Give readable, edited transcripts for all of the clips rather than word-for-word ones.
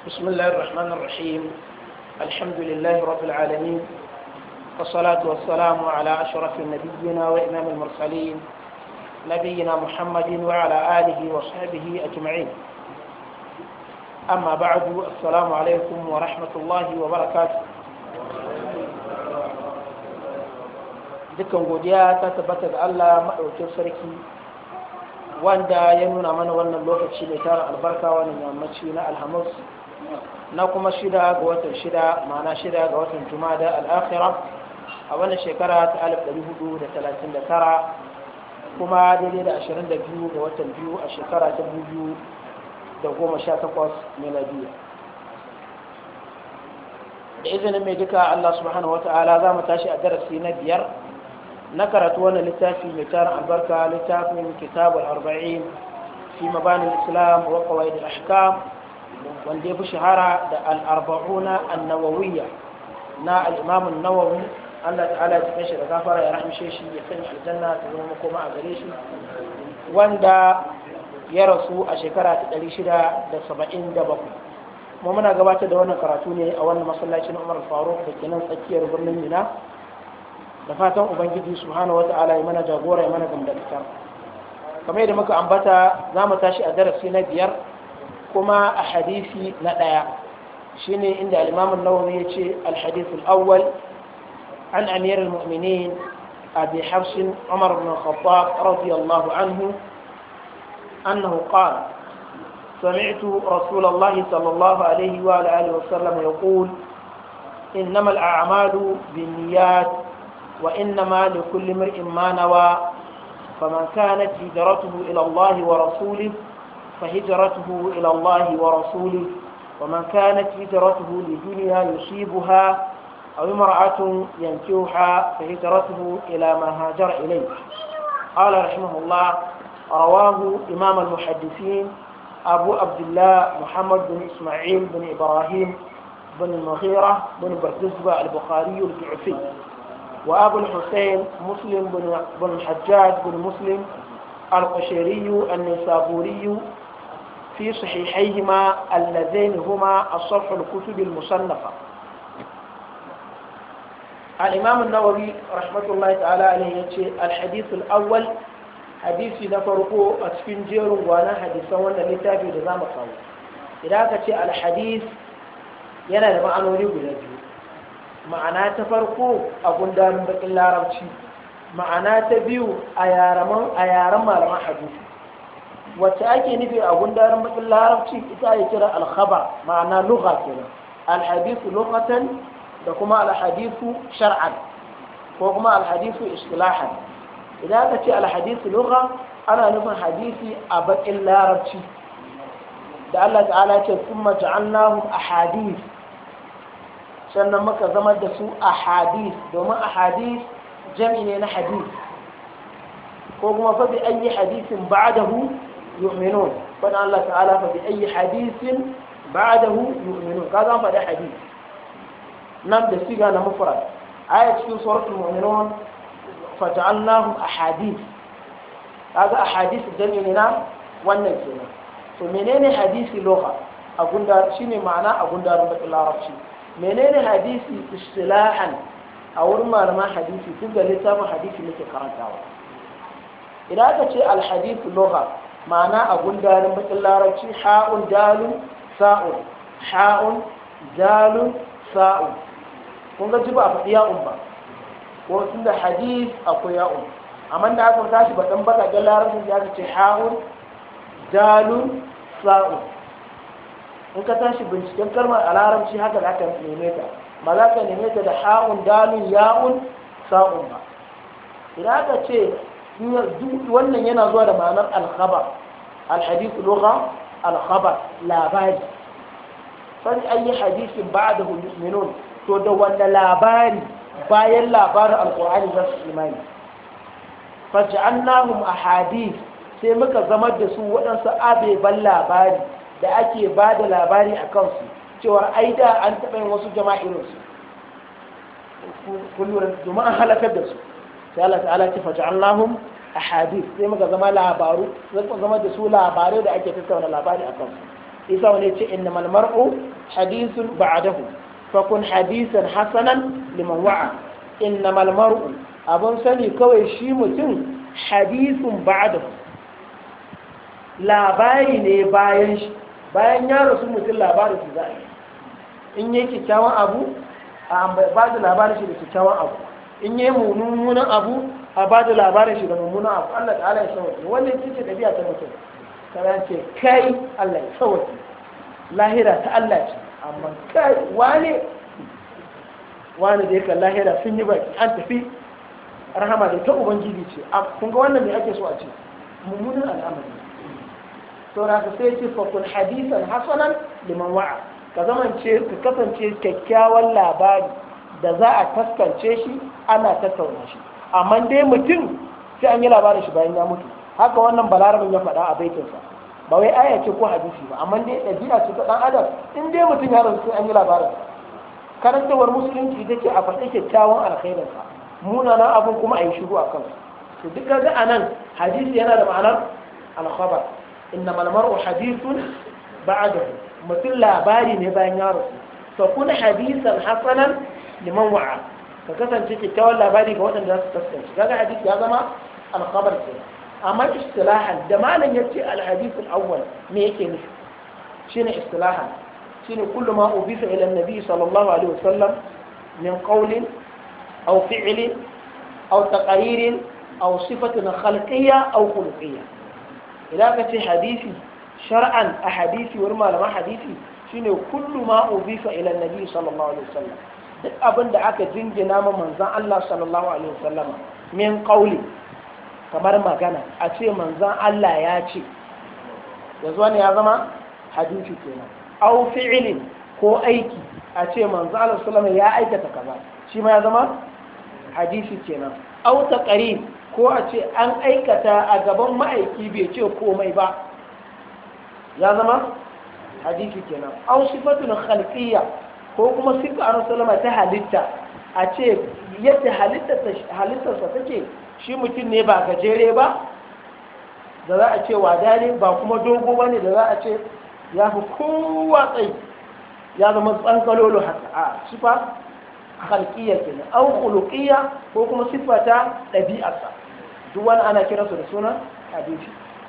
بسم الله الرحمن الرحيم. الحمد لله رب العالمين، والصلاة والسلام على أشرف النبيين وإمام المرسلين نبينا محمد وعلى آله وصحبه أجمعين. أما بعد، السلام عليكم ورحمة الله وبركاته. dukkan godiya ta tabbata ga Allah maɗaukin sarki wanda ya nuna mana wannan lokaci mai tara albarka, wannan yammaci na alhamis na kuma 6 ga watan 6 ma'ana 6 ga watan jumada al'akhira a wannan shekara ta 1439 kuma daidai da 22 ga watan 2 a shekara ta 2018 miladiya. da izinin mai duka Allah subhanahu wata'ala za mu tashi a darasi na 5 na karatu wannan littafi mai tarin albarka, littafin kitabul arba'in fi mabanin islam wa qawaid al-ahkam, wanda ya fi shahara da al-arba'una an-nawawiyya na al-imam an-nawawi. Allah ta'ala ya tsare shi da gafara, ya rahmishe shi, ya sanya aljanna ta zama makoma a gare shi, wanda ya rasu a shekara ta 677. kuma muna gabatar da wannan karatu ne a wannan masallacin Umar Faruk da ke nan tsakiyar birnin Mina, da fatan ubangiji subhanahu wata'ala ya mana jagora, ya mana gamdakatar. kamar yadda muka ambata, za mu tashi a darasi na 5 kuma a hadisi na 1 shine inda al-imam an-nawawi ya ce al-hadith al-awwal an amir al-mu'minin abi hafs umar ibn al-khattab radiyallahu anhu annahu qala سمعت رسول الله صلى الله عليه وآله وسلم يقول إنما الأعمال بالنيات وإنما لكل امرئ ما نوى فمن كانت هجرته إلى الله ورسوله فهجرته إلى الله ورسوله ومن كانت هجرته لدنيا يصيبها أو امرأة ينكحها فهجرته إلى ما هاجر إليه. قال رحمه الله: رواه إمام المحدثين أبو عبد الله محمد بن إسماعيل بن إبراهيم بن المغيرة بن بردزبة البخاري الجعفي، وأبو الحسين مسلم بن الحجاج بن مسلم القشيري النسابوري في صحيحيهما اللذين هما أصح الكتب المصنفة. الإمام النووي رحمة الله تعالى عليه الحديث الأول hadisi na farko a cikin jerin gwanan hadisan wannan littafi da za mu kawo. Idan aka ce alhadis yana da ma'anoni guda biyu. Ma'ana ta farko a gundarin bakin larabci, ma'ana ta biyu a yaren malaman hadisi. Wacce ake nufi a gundarin bakin larabci ita ake kira alkhabar, ma'ana lugha kenan. Alhadisu lughatan da kuma alhadisu shar'an ko kuma alhadisu istilahan. idan aka ce alhadisi lugha ana nufin hadisi a bakin larabci da Allah ta'ala ce kuma ja'alnahum ahadith, sannan muka zama da su ahadith domin ahadith jami ne na hadith, ko kuma fa bi ayi hadithin ba'dahu yu'minun, fa Allah ta'ala fa bi ayi hadithin ba'dahu yu'minun, kaza fa da hadith nan da siga na mufrad. aya cikin suratul mu'minun faja'alnahum ahadith, kaga ahadith jami'i na wannan kenan. to menene hadisi lugha a gundar shine ma'ana a gundarin bakin larabci. menene hadisi istilahan a wurin malaman hadisi tun da littafin hadisi muke karantawa. idan aka ce alhadith lugha ma'ana a gundarin bakin larabci ha'un dalun sa'un, ha'un dalun sa'un. kun ga ji ba faɗi ya'un ba, ko tun da hadis akwai ya'un, amma da aka tashi baɗan baƙaƙen larabcin ya ce ha'un dalun sa'un. in ka tashi binciken kalmar a larabci haka za ka neme ta, ba za ka neme ta da ha'un dalun ya'un sa'un ba. idan aka ce wannan yana zuwa da ma'anar alkhabar, alhadith lugha alkhabar labari. fa ayi hadisin ba'dahu yu'minun, to da wanda labari bayan labarin alkur'ani za su imani. faj'alnahum ahadith, sai muka zama da su waɗansu abeban labari da ake ba da labari a kansu cewa ai da an taɓa yin wasu jama'a irinsu, domin an halakar da su. sai Allah ta'ala ce faj'alnahum ahadith, sai muka zama labaru, muka zama da su labarai da ake tattauna labari a kansu. isa wani ce innamal mar'u hadithun ba'dahu fakun hadisan hasanan liman wa'a innamal mar'u abun sani kawai shi mutum hadithun ba'dahu labari ne bayan shi bayan ya rasu mutum labarin shi za a yi in yi kyakkyawan abu a ba da labarin shi da kyakkyawan abu in yi mummunan abu a ba da labarin shi da mummunan abu Allah ta'ala ya sauke wannan ce ɗabi'a ta mutum kayan ce kai Allah ya sauke lahira ta Allah ce amma kai wane da yake lahira sun yi baki an tafi rahama da ta ubangiji ce kun ga wannan me ake so a ce mummunan al'amari to na sai ce fa kun hadisan hasanan liman wa'a ka kasance kyakkyawan labari da za a taskance shi ana tattauna shi amma dai mutum sai an yi labarin shi bayan ya mutu haka wannan balarabin ya faɗa a baitinsa ba wai aya ce ko hadisi ba amma dai ɗabi'a ce ta ɗan adam in dai mutum ya rasu sai an yi labarin karantawar musulunci ita ce a faɗi kyakkyawan alkhairinsa munanan abin kuma a yi shiru a kansu to duk ga anan hadisi yana da ma'anar alkhabar innamal mar'u hadithun ba'dahu mutum labari ne bayan ya rasu fa kun hadisan hasanan liman wa'a ka kasance kyakkyawan labari ga waɗanda za su kasance kaga hadisi ya zama alkhabar ke amma istilahan da malam yace alhadith alawwal me yake nufi shine istilahan shine kullu ma ubisa ila annabi sallallahu alaihi wasallam min qawlin aw fi'lin aw taqririn aw sifatin khalqiyya aw khuluqiyya idan ka ce hadisi shar'an a hadisi wurin malaman hadisi shine kullu ma ubisa ila annabi sallallahu alaihi wasallam duk abin da aka jingina ma manzon Allah sallallahu alaihi wasallam min qawli kamar magana a ce manzon Allah ya ce yanzu wani ya zama hadisi kenan aw fi'lin ko aiki a ce manzon Allah sallallahu alaihi wasallam ya aikata kaza shi ma ya zama hadisi kenan aw taqrir ko a ce an aikata a gaban ma'aiki bai ce komai ba ya zama hadisi kenan aw sifatun khalqiyya ko kuma sifa an sallama ta halitta a ce yadda halittarsa take shi mutum ne ba gajere ba da za a ce wada ne ba kuma dogo ba ne da za a ce ya fi kowa tsayi ya zama tsankalolo haka a sifa khalqiyya kenan aw khuluqiyya ko kuma sifa ta ɗabi'arsa duk wani ana kiransu da suna hadisi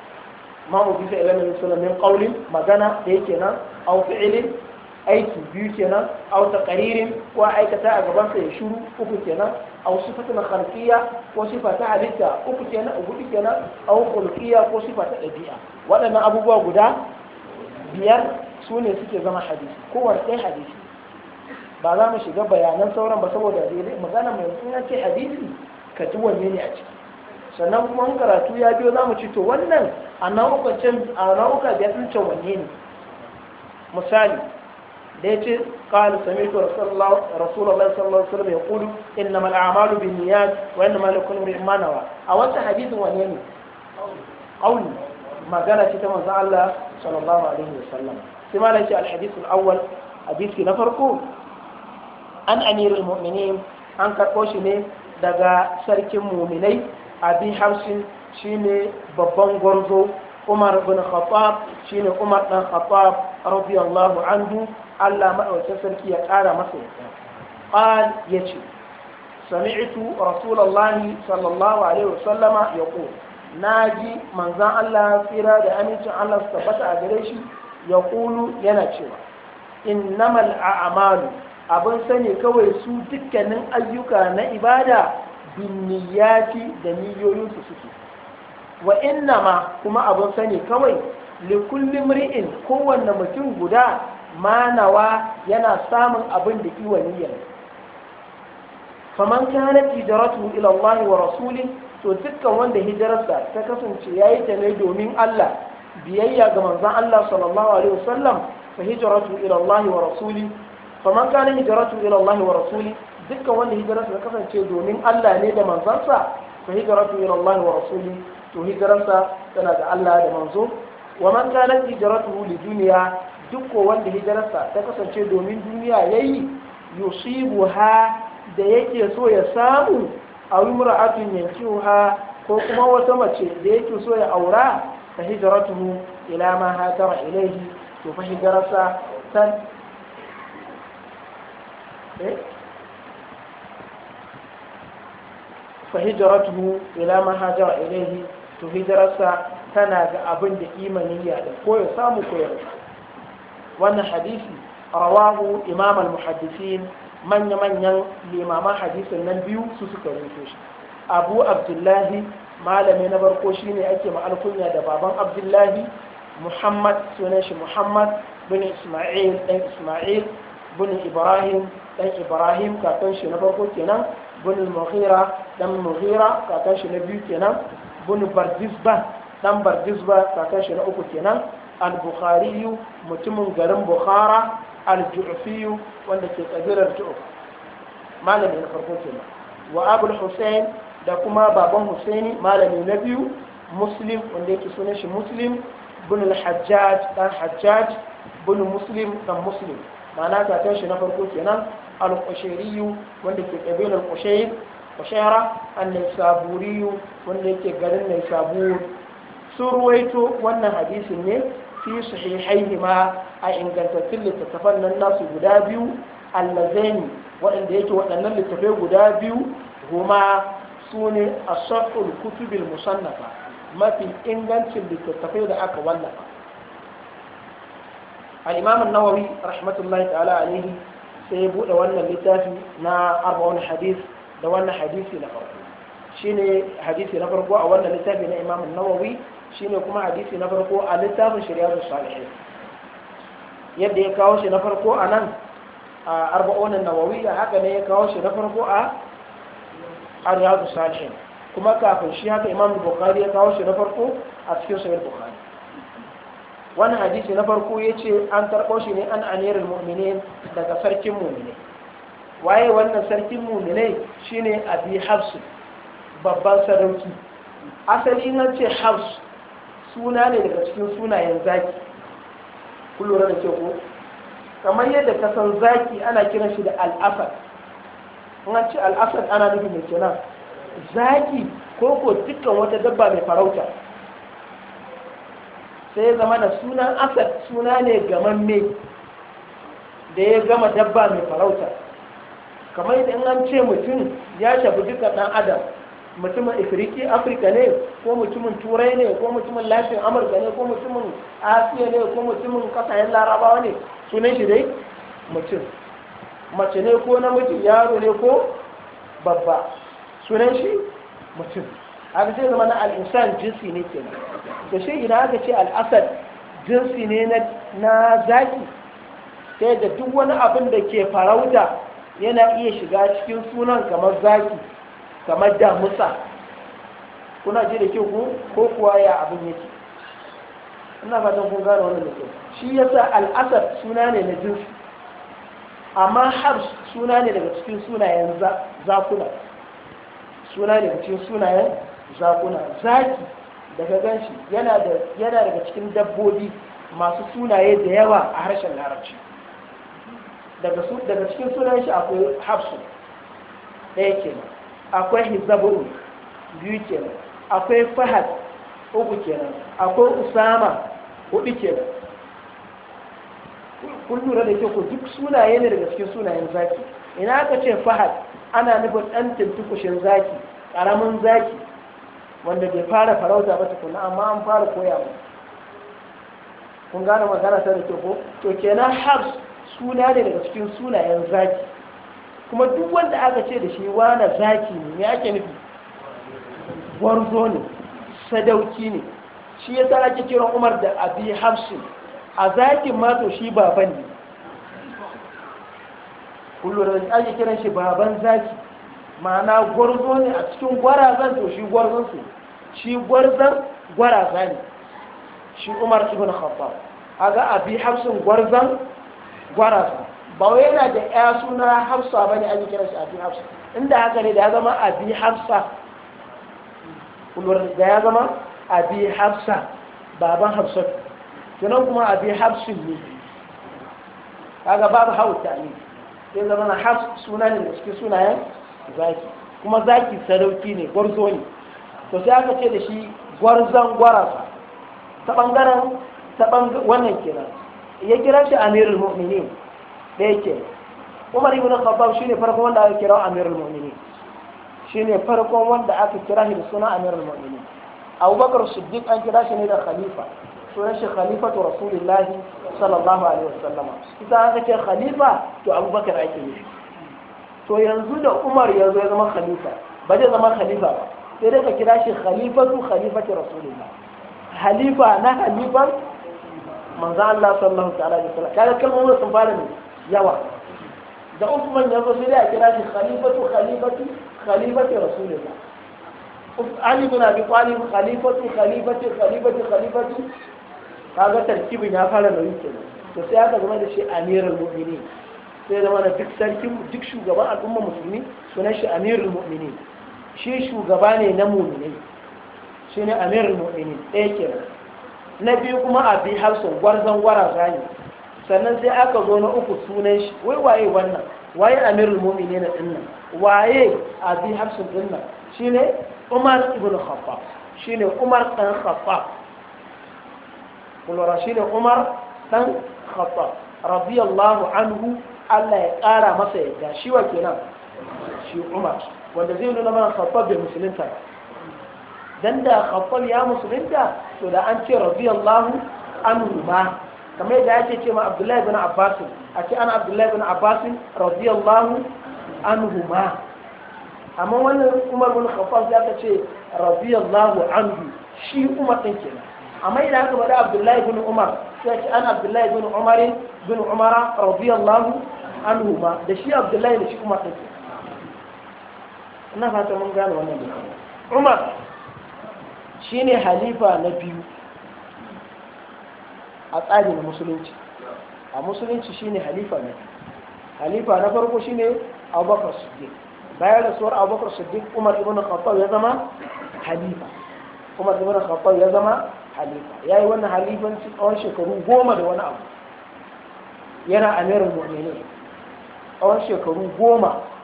ma ubisa ila nabi sallallahu alaihi wasallam min magana da yake nan aw fi'lin aiki biyu kenan aw taqririn ko aikata a gaban sa ya shuru uku kenan aw sifatun khalqiyya ko sifa ta halitta uku kenan hudu kenan aw khuluqiyya ko sifa ta dabi'a waɗannan abubuwa guda biyar su ne suke zama hadisi kowanne ɗaya hadisi ba za mu shiga bayanan sauran ba saboda magana mai in ce hadisi ka ji wanne ne a ciki sannan kuma in karatu ya biyo za mu ci to wannan a nau'uka biyar ɗin can wanne ne misali da ya ce ƙali samitu rasulallah sallallahu alaihi wasallam ya kudu inna mal a'malu bin niyyat wa inna mal kullu imrin ma nawa a wannan hadisin wanne ne qauli magana ce ta manzo Allah sallallahu alaihi wasallam sai ma lace al hadith al awwal hadisi na farko an amirul mu'minin an karɓo shi ne daga sarkin mu'minai abi hafsin shine babban gwarzo umar bin khattab shine umar dan khattab radiyallahu anhu Allah madaukakin sarki ya kara masa yarda qal yace sami'tu rasulullahi sallallahu alaihi wasallama yaqul naji manzon Allah tsira da amincin Allah su tabbata a gare shi yaqulu yana cewa innamal a'malu abin sani kawai su dukkanin ayyuka na ibada binniyati da niyoyinsu suke wa innama kuma abin sani kawai likulli mri'in kowanne mutum guda manawa yana samun abin da iwa niyyar faman kanat hijratuhu ila Allah wa rasuli to dukkan wanda hijirarsa ta kasance yayi ta ne domin Allah biyayya ga manzon Allah sallallahu alaihi wasallam fa hijratuhu ila Allah wa rasuli faman kana hijratuhu ila Allah wa rasuli dukkan wanda hijirarsa ta kasance domin Allah ne da manzansa fa hijratuhu ila Allah wa rasuli to hijirarsa tana da Allah da manzo wa man kana hijratuhu li dunya dukkan wanda hijirarsa ta kasance domin duniya yayi yusibuha da yake so ya samu a imra'atun yankiha ko kuma wata mace da yake so ya aura fa hijratuhu ila ma hajara ilayhi to fa hijararsa fa hijratuhu ila ma hajara ilayhi to hijrarsa tana ga abin da imanin ya da ko ya samu ko ya rasa wannan hadisi rawahu imam al-muhaddisin manya-manyan limaman hadisin nan biyu su suka rubuto shi abu abdullahi malami na farko shine ake ma alkunya da baban abdullahi muhammad sunan shi muhammad bin isma'il dan isma'il bin ibrahim dan ibrahim kakan shi na farko kenan bin mughira dan mughira kakan shi na biyu kenan bin bardizba dan bardizba kakan shi na uku kenan al-bukhari mutumin garin bukhara al-ju'fi wanda ke kabilar ju'f malami na farko kenan wa abul husayn da kuma baban husaini malami na biyu muslim wanda yake sunan shi muslim bin al-hajjaj dan hajjaj bin muslim dan muslim ma'ana kakan shi na farko kenan al-qushairi wanda ke kabilar qushaira an-naysaburi wanda yake garin naysabur sun ruwaito wannan hadisin ne fi sahihaihi ma a ingantattun littattafan nan nasu guda biyu allazaini waɗanda yake waɗannan littattafai guda biyu huma su ne a shafin kutubil musannafa mafi ingancin littattafai da aka wallafa al-imam an-nawawi rahmatullahi ta'ala alaihi sai ya buɗe wannan littafi na arba'un hadith da wannan hadisi na farko shine hadisi na farko a wannan littafi na imam an-nawawi shine kuma hadisi na farko a littafin shari'ar salihin yadda ya kawo shi na farko a nan a arba'un an-nawawi haka ne ya kawo shi na farko a riyadu salihin kuma kafin shi haka imam bukhari ya kawo shi na farko a cikin sahih bukhari wannan hadisi na farko yace an tarbo shi ne an amirul mu'minin daga sarkin mu'mini waye wannan sarkin mu'minai shine abi hafs babban sarauki asali nan ce hafs suna ne daga cikin sunayen zaki kun lura da ke ko kamar yadda ka san zaki ana kiran shi da al-asad in an ce al-asad ana nufin mai kenan zaki ko dukkan wata dabba mai farauta sai ya zama da sunan asad suna ne gamamme da ya gama dabba mai farauta kamar yadda an ce mutum ya shafi dukkan ɗan adam mutumin afirka ne ko mutumin turai ne ko mutumin lafiyar amurka ne ko mutumin asiya ne ko mutumin kasashen larabawa ne sunan shi dai mutum mace ne ko namiji yaro ne ko babba sunan shi mutum haka sai zama na al'insan jinsi ne ke da shi idan aka ce al'asad jinsi ne na zaki sai da duk wani abin da ke farauta yana iya shiga cikin sunan kamar zaki kamar damusa kuna ji da kyau ko kuwa ya abin yake ina fatan kun gane wannan da kyau shi yasa al'asad suna ne na jinsi amma habs suna ne daga cikin sunayen zakuna suna ne daga cikin sunayen zakuna zaki daga ganshi yana daga cikin dabbobi masu sunaye da yawa a harshen larabci daga cikin sunayen shi akwai hafsu ɗaya kenan akwai hizaburu biyu kenan akwai fahad uku kenan akwai usama hudu kenan kun lura da ke ku duk sunaye ne daga cikin sunayen zaki ina aka ce fahad ana nufin ɗan tuntukushin zaki ƙaramin zaki wanda bai fara farauta ba tukuna amma an fara koya ba kun gane magana ta da ke ko to kenan habs suna ne daga cikin sunayen zaki kuma duk wanda aka ce da shi wane zaki ne me ake nufi gwarzo ne sadauki ne shi ya sa ake kiran umar da abi hafsin a zakin ma to shi baban ne kullum da ake kiran shi baban zaki ma'ana gwarzo ne a cikin gwarazan to shi gwarzon su shi gwarzon gwaraza ne shi umar ibn khattab aga abi hafsin gwarzon gwaraza ba wai yana da ya suna hafsa bane ake kiran shi abi hafsa inda haka ne da ya zama abi hafsa kullum da ya zama abi hafsa baban hafsa kenan kuma abi hafsin ne kaga babu hauta ne sai zama na hafs suna ne da cikin sunayen zaki kuma zaki sadauki ne gwarzo ne to sai aka ce da shi gwarzon gwarasa ta bangaren wannan kenan ya kira shi amirul mu'minin da yake Umar ibn Khattab shine farkon wanda aka kira amirul mu'minin shine farkon wanda aka kira shi da suna amirul mu'minin Abubakar Siddiq an kira shi ne da khalifa sunan shi khalifatu rasulillahi sallallahu alaihi wasallam ita aka ce khalifa to Abubakar ake yi to yanzu da Umar yanzu ya zama khalifa ba zai zama khalifa ba sai dai ka kira shi khalifati rasulillah halifa na halifan manzo Allah sallallahu ta'ala alaihi wasallam kaga kalmomin sun fara ne yawa da Uthman yanzu sai dai a kira shi khalifati rasulillah Ali bin Abi Talib khalifati kaga tarkibin ya fara nauyi kenan to sai aka zama da shi amirul mu'minin sai zama da duk shugaban al'umma musulmi sunan shi amirul mu'minin shi shugaba ne na mu'minai shi ne amirul mu'minin ɗaya kenan na biyu kuma abi hafsun gwarzon gwaraza ne sannan sai aka zo na uku sunan shi wai waye wannan waye amirul mu'minin na dinnan waye abi hafsun dinnan shine Umar ibn Khattab shine Umar dan Khattab kullura shine Umar dan Khattab radiyallahu anhu Allah ya ƙara masa yadda shi wa kenan shi Umar wanda zai nuna mana Khattab da musulunta dan da Khattab ya musulunta to da an ce radiyallahu anhu ma kamar yadda ake ce ma Abdullahi ibn Abbas a ce ana Abdullahi ibn Abbas radiyallahu anhu ma amma wannan Umar ibn Khattab ya ce radiyallahu anhu shi Umar din kenan amma idan aka bada Abdullahi ibn Umar sai ce ana Abdullahi ibn Umar bin Umar radiyallahu anhu ma da shi Abdullahi da shi Umar din ina fata mun gane wannan da Umar shine halifa na biyu a tsarin musulunci a musulunci shine halifa na biyu halifa na farko shine Abubakar Siddiq bayan rasuwar Abubakar Siddiq Umar ibn Khattab ya zama halifa Umar ibn Khattab ya zama halifa yayi wannan halifanci tsawon shekaru 10 da wani abu yana amirul mu'minin tsawon shekaru 10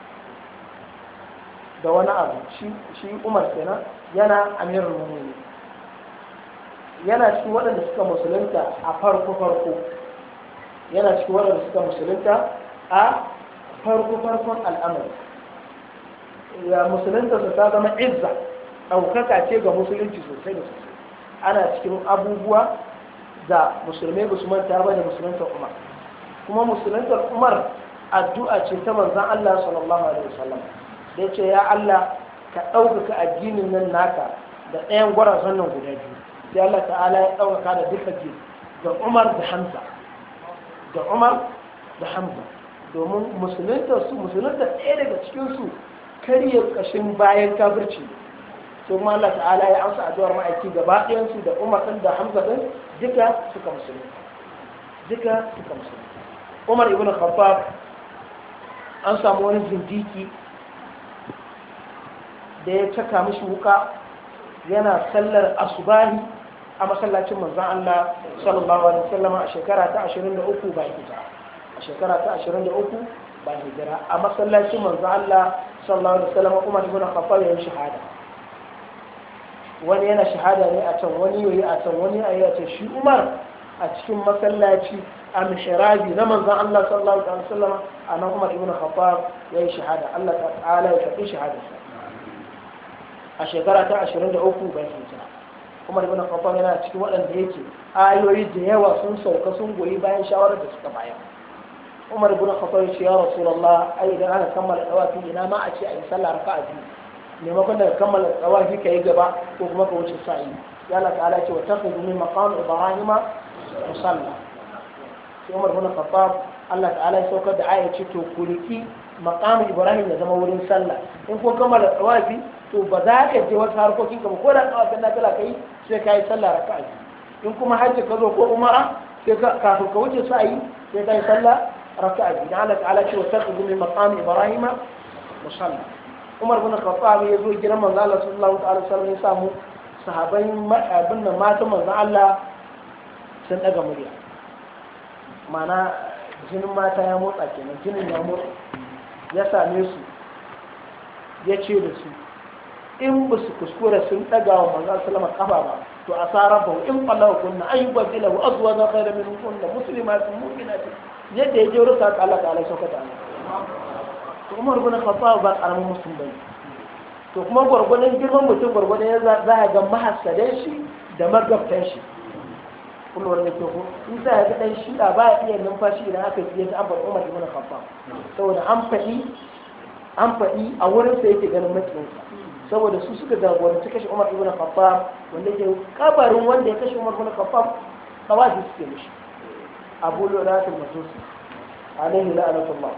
da wani abu shi Umar kenan yana amirul mu'minin yana cikin waɗanda suka musulunta a farko yana cikin waɗanda suka musulunta a farkon al'amari ya musulunta su ta zama izza ɗaukaka ce ga musulunci sosai da sosai ana cikin abubuwa da musulmai ba su manta ba da musulunta Umar kuma musuluntar Umar addu'a ce ta manzon Allah sallallahu alaihi wasallam da ce ya Allah ka ɗaukaka addinin nan naka da ɗayan gwarazan nan guda biyu sai Allah ta'ala ya ɗaukaka da duka biyu da Umar da Hamza domin musulunta ɗaya daga cikinsu karya ƙashin bayan kafirci to kuma Allah ta'ala ya amsa addu'ar ma'aiki gaba ɗayansu da Umar ɗin da Hamza ɗin duka suka musulunta Umar ibn Khattab an samu wani zindiki da ya caka mishi wuka yana sallar asubahi a masallacin manzon Allah sallallahu alaihi wasallam a shekara ta 23 bayan hijira a masallacin manzon Allah sallallahu alaihi wasallam Umar ibn Khattab ya yi shahada wani yana shahada ne a can wani yayi a can wani ayi a can shi Umar a cikin masallaci a mishrabi na manzon Allah sallallahu alaihi wasallam anan Umar ibn Khattab ya yi shahada Allah ta'ala ya karbi shahadarsa a shekara ta 23 bayan hijira Umar ibn Khattab yana cikin waɗanda yake ayoyi da yawa sun sauka sun goyi bayan shawarar da suka bayar Umar ibn Khattab ya ce ya Rasulullah ai idan aka kammala tawafi ina ma a ce a yi sallah raka'a biyu maimakon da kammala tawafi kai gaba ko kuma ka wuce sa'i ya Allah ta'ala ce wa takhudhu min maqam ibrahima musalla sai Umar ibn Khattab Allah ta'ala ya saukar da aya ce to kuliki maqam ibrahim ya zama wurin sallah in ko kammala tawafi to ba za ka je wasu harkokin ka ba ko da tsawafin na kala kai sai ka yi sallah raka'a in kuma hajji ka zo ko umara sai kafin ka wuce sa'i sai ka yi sallah raka'a biyu Allah ta'ala ce wa takhudhu min maqam ibrahima musalla Umar bin Khattab ya zo gidan manzo Allah sallallahu alaihi wasallam ya samu sahabbai abin nan matan manzo Allah sun daga murya mana jinin mata ya motsa kenan jinin ya motsa ya same su ya ce da su in ba su kuskura sun daga wa manzo sallama kafa ba to asarabahu in qallahu kunna ayyubdilahu azwajan khayran min kunna muslimatin mu'minatin yadda ya jero sa Allah ta'ala sauka ta Allah to Umar ibn Khattab ba karamin musulmi bane to kuma gurgurdan girman mutum gurgurdan ya za ga mahassadan shi da magabtan shi kullum da ke ko in sa ya ga dan shi ba iya numfashi idan aka yi ta Abu Umar ibn Khattab saboda an faɗi a wurin sa yake ganin makinsa saboda su suka jagoranci kashe Umar ibn Khattab wanda ke kabarin wanda ya kashe Umar ibn Khattab tawaji suke mishi Abu Lu'lu'at al-Majusi alaihi la'natullah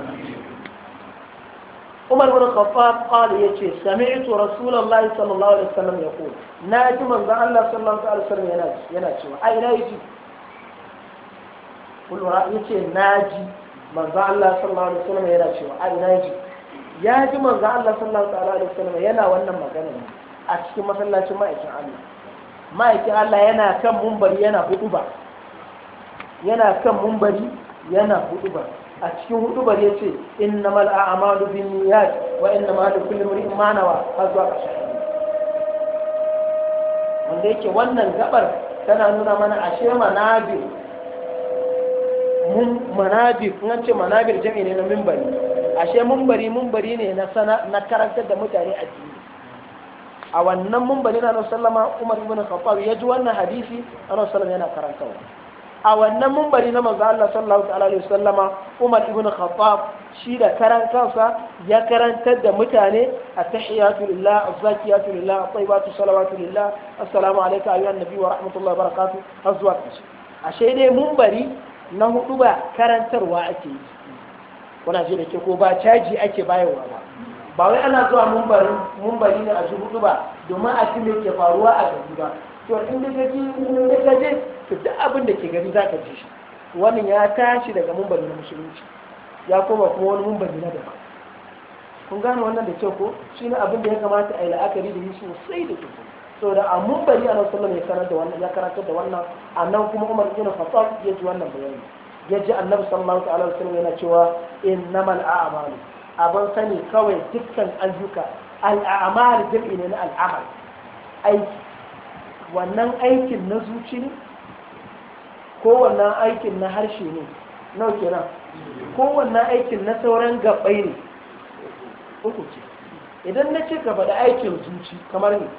Umar ibn Khattab qala yace sami'tu Rasulullahi sallallahu alaihi wasallam yaqul naji manzon Allah sallallahu alaihi wasallam yana cewa ai na yi kullu yace naji manzon Allah sallallahu alaihi wasallam yana cewa ai na yi ya ji manzo Allah sallallahu alaihi wasallam yana wannan magana ne a cikin masallacin ma'aikin Allah yana kan mumbari yana huduba a cikin hudubar yace innamal a'malu binniyat wa innamal likulli imrin ma nawa har zuwa ƙarshen wanda yake wannan gabar tana nuna mana ashe manabir in ce manabir jami'i ne na mimbari ashe mumbari ne na karantar da mutane addini a wannan mumbari na Annabi sallama Umar ibn Khattab ya ji wannan hadisi Annabi sallama yana karantawa a wannan mumbari na manzo Allah sallallahu alaihi wasallama Umar ibn Khattab shi da karan kansa ya karantar da mutane at-tahiyatu lillah az-zakiyatu lillah at-tayyibatu salawatu lillah assalamu alayka ayyuhan nabiy wa rahmatullahi wa barakatuh azwa ashe dai mumbari na hudu ba karantarwa ake yi kuna ji da ke ko ba caji ake bayarwa ba wai ana zuwa mumbari ne a ji hudu ba domin a cikin ke faruwa a gari ba to in da ka je to duk abin da ke gari za ka ji shi wannan ya tashi daga mumbari na musulunci ya koma kuma wani mumbari na daban kun gane wannan da kyau ko shi ne abin da ya kamata a yi la'akari da yi sosai da sosai saboda a mumbari a nasarar ya sanar da wannan ya karantar da wannan a nan kuma Umar ibn Khattab ya ji wannan bayani ya ji annabi sallallahu alaihi wasallam yana cewa innamal a'malu abin sani kawai dukkan ayyuka al'amal jam'i ne na al'amal aiki wannan aikin na zuci ne ko wannan aikin na harshe ne nau kenan ko wannan aikin na sauran gabai ne uku ce idan na ce gaba da aikin zuci kamar ne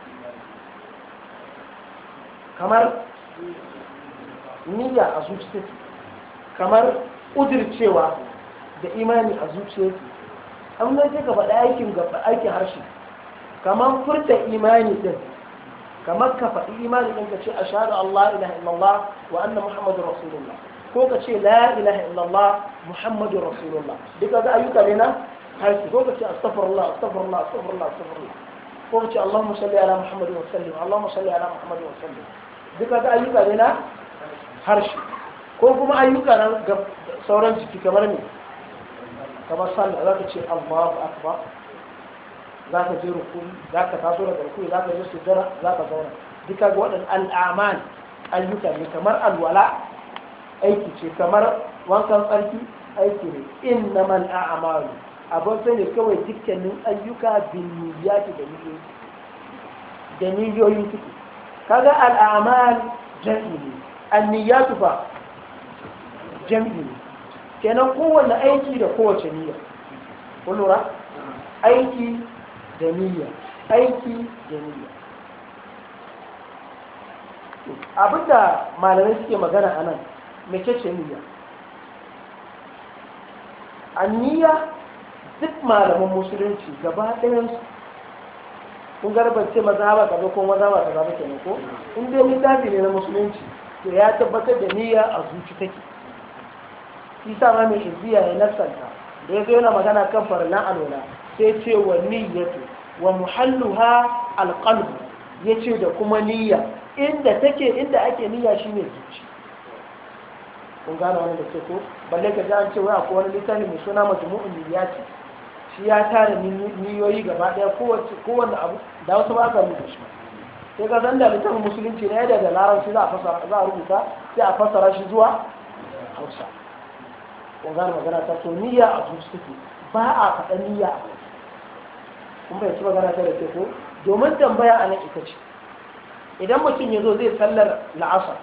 kamar niyya a zuci take kamar ƙudircewa da imani a zuciyarki an nan ka faɗa aikin harshe kamar furta imani din kamar ka faɗi imani din ka ce ashhadu Allah ilaha illallah wa anna muhammadur rasulullah ko ka ce la ilaha illallah muhammadur rasulullah duka ga ayyuka ne na harshe ko ka ce astaghfirullah astaghfirullah astaghfirullah astaghfirullah ko ka ce allahumma salli ala muhammadin wa sallim allahumma salli ala muhammadin wa sallim duka ga ayyuka ne na harshe ko kuma ayyuka na sauran jiki kamar ne kamar sallah za ka ce Allahu akbar za ka je rukuni za ka taso daga rukuni za ka je sujjara za ka zauna duka ga waɗannan al'amal ayyuka ne kamar alwala aiki ce kamar wankan tsarki aiki ne innamal a'malu abin sai ne kawai dukkanin ayyuka bin niyyati da niyoyi suke kaga al'amal jam'i ne an-niyyatu fa jam'i ne kenan kowanne aiki da kowace niyya kun lura aiki da niyya aiki da niyya abinda malamai suke magana a nan mece ce niyya a niyya duk malaman musulunci gaba ɗayansu kun garbance mazhaba kaza ko mazhaba kaza ba kenan ko in dai littafi ne na musulunci to ya tabbatar da niyya a zuci take isa ma mai izziya ya nasanta da ya zo yana magana kan farlan alwala sai ce wa niyyatu wa muhalluha alqalb yace da kuma niyya inda ake niyya shine zuci kun gane wannan da ke ko balle ka ji an ce wai akwai wani littafi mai suna majmu'un niyyati shi ya tara niyoyi gaba daya kowanne abu da wasu ba ka rubuta shi sai ka san da littafin musulunci ne da larabci za a rubuta sai a fassara shi zuwa hausa kun gane magana ta to niyya a zuci take ba a faɗa niyya a kai kun bai ci magana ta da ke ko domin tambaya a nan ita ce idan mutum ya zo zai sallar la'asar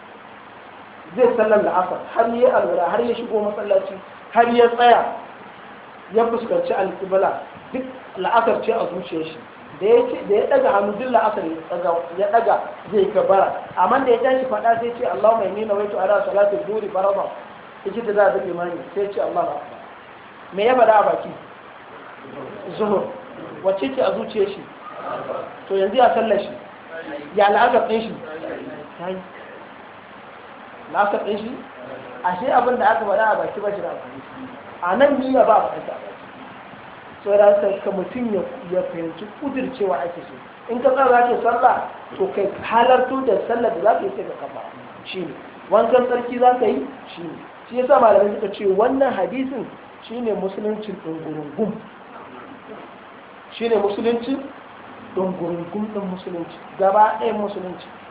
har yi alwala har ya shigo masallaci har ya tsaya ya fuskanci alƙibla duk la'asar ce a zuciyar shi da ya daga hannu duk la'asar ya daga zai kabara amma da ya tashi faɗa sai ce Allah mai nina waitu ala salatu duri faraba yake da za a zaɓe mani sai ce Allah ba me ya faɗa a baki zuhur wacce ce a zuciyar shi to yanzu ya sallar shi ya la'asar ɗin shi la'asar ɗin shi ashe abin da aka faɗa a baki ba shi da amfani a nan niyya ba a faɗa a baki so da ka mutum ya fahimci kudircewa ake so in ka tsara ke sallah to kai halartu da sallar da za ka yi sai ka kafa shi ne wankan tsarki za ka yi shi ne shi yasa malamai suka ce wannan hadisin shine musuluncin ɗungurungun shine musuluncin ɗungurungun ɗin musulunci gaba ɗayan musulunci